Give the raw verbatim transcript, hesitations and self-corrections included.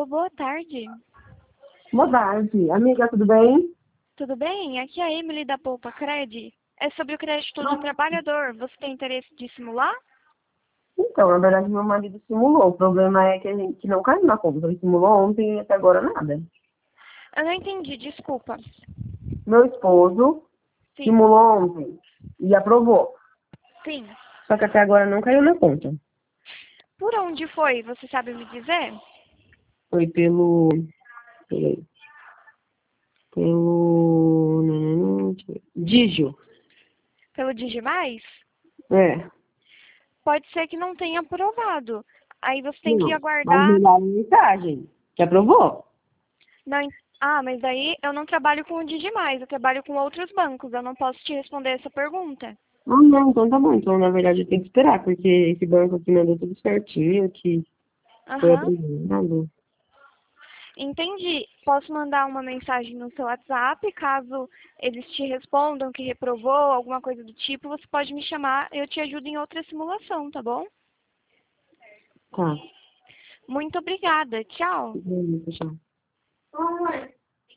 Alô, boa tarde. Boa tarde. Amiga, tudo bem? Tudo bem? Aqui é a Emily da Poupa Cred. É sobre o crédito do trabalhador. Você tem interesse de simular? Então, na verdade, meu marido simulou. O problema é que a gente não caiu na conta. Ele simulou ontem e até agora nada. Eu não entendi, desculpa. Meu esposo Sim, simulou ontem e aprovou. sim. Só que até agora não caiu na conta. Por onde foi? Você sabe me dizer? Foi pelo... Peraí. Pelo... Digio. Pelo Digimais? É. Pode ser que não tenha aprovado. Aí você tem que Não. Mas aguardar. mandaram mensagem. Que aprovou. Não... en- Ah, mas daí eu não trabalho com o Digimais, eu trabalho com outros bancos. Eu não posso te responder essa pergunta. Ah, não. Então tá bom. Então, na verdade, eu tenho que esperar. Porque esse banco aqui mandou tudo certinho. Que foi Aham. aprovado. Entendi. Posso mandar uma mensagem no seu WhatsApp, caso eles te respondam que reprovou, alguma coisa do tipo, você pode me chamar, eu te ajudo em outra simulação, tá bom? Tá. Muito obrigada. Tchau. Beleza, tchau.